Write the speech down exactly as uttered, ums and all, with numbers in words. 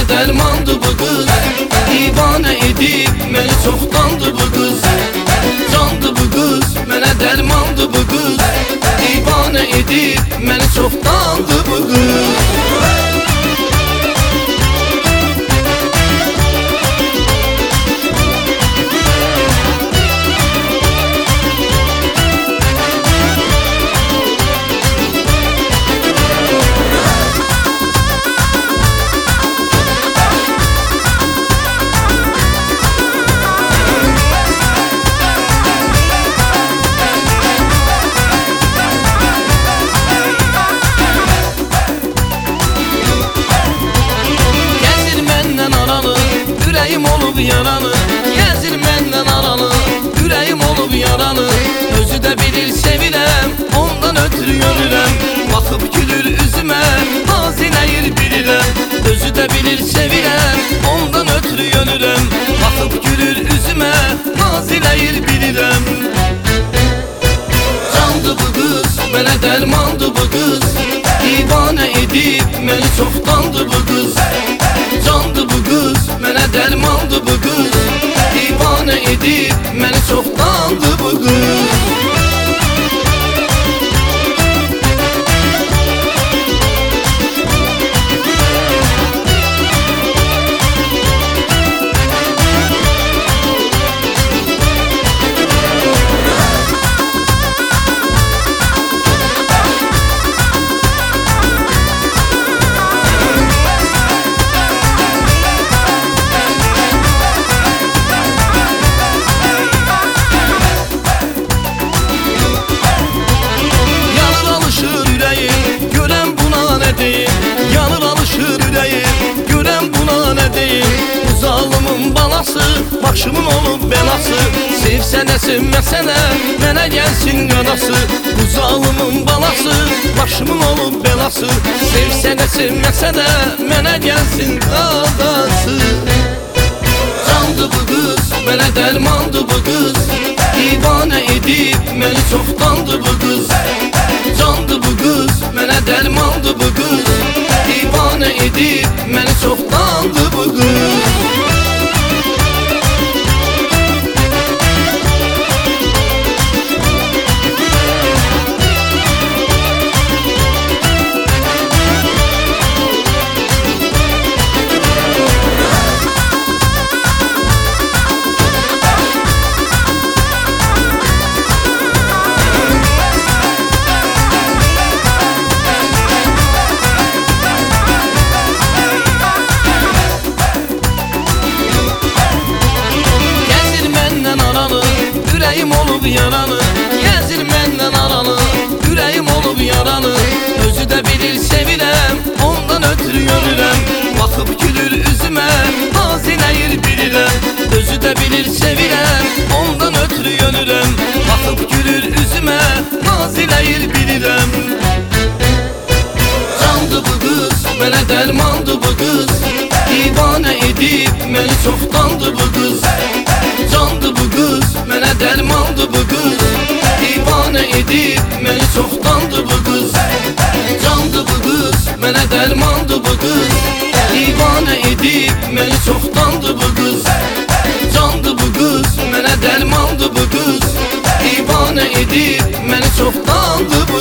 dermandı bu kız. Divane edip məni çoxdandı bu kız. Candı bu kız, mənə dermandı bu kız. Divane edip məni çoxdandı bu kız. Ürəyim olub yaralı, gəzir məndən aralı. Ürəyim olub yaralı, özü də bilir sevirəm, ondan ötürü görürəm. Baxıb gülür üzümə, naz eləyir bilirəm. Özü də bilir sevirəm, ondan ötürü görürəm. Baxıb gülür üzümə, naz eləyir bilirəm. Candı bu qız, mənə dərmandı bu qız. Divane edib məni çoxdandı bu qız. Candı bu qız, mənə dərmandı bu qız. Divane edib məni çoxdandı bu qız. Yanır alışır ürəyim, görəm buna nə deyim. Bu zalımın balası, başımın olub belası. Sevsənə sevməsənə, mənə gəlsin qadası. Bu zalımın balası, başımın olub belası. Sevsənə sevməsənə, mənə gəlsin qadası. Candı bu qız, mənə dərmandı bu qız. Divane edib məni çoxdandı bu qız. Candı bu qız, mənə dərmandı bu qız. Divane edib məni çoxdandı bu qız. Ürəyim olub yaralı, gəzir məndən aralı. Ürəyim olub yaralı, özü də bilir sevirəm, ondan ötürü görürəm. Baxıb gülür üzümə, naz eləyir bilirəm. Özü də bilir sevirəm, ondan ötürü görürəm. Baxıb gülür üzümə, naz eləyir bilirəm. Candı bu qız, mənə dərmandı bu qız. Divane edib məni çoxdandı bu qız. Candı bu qız, mənə dərmandı bu qız. Divane edib məni çoxdandı bu qız. Candı bu qız, mənə dərmandı bu qız. Divane edib məni çoxdandı bu qız. Candı bu qız, mənə dərmandı bu qız. Divane edib məni çoxdandı bu qız.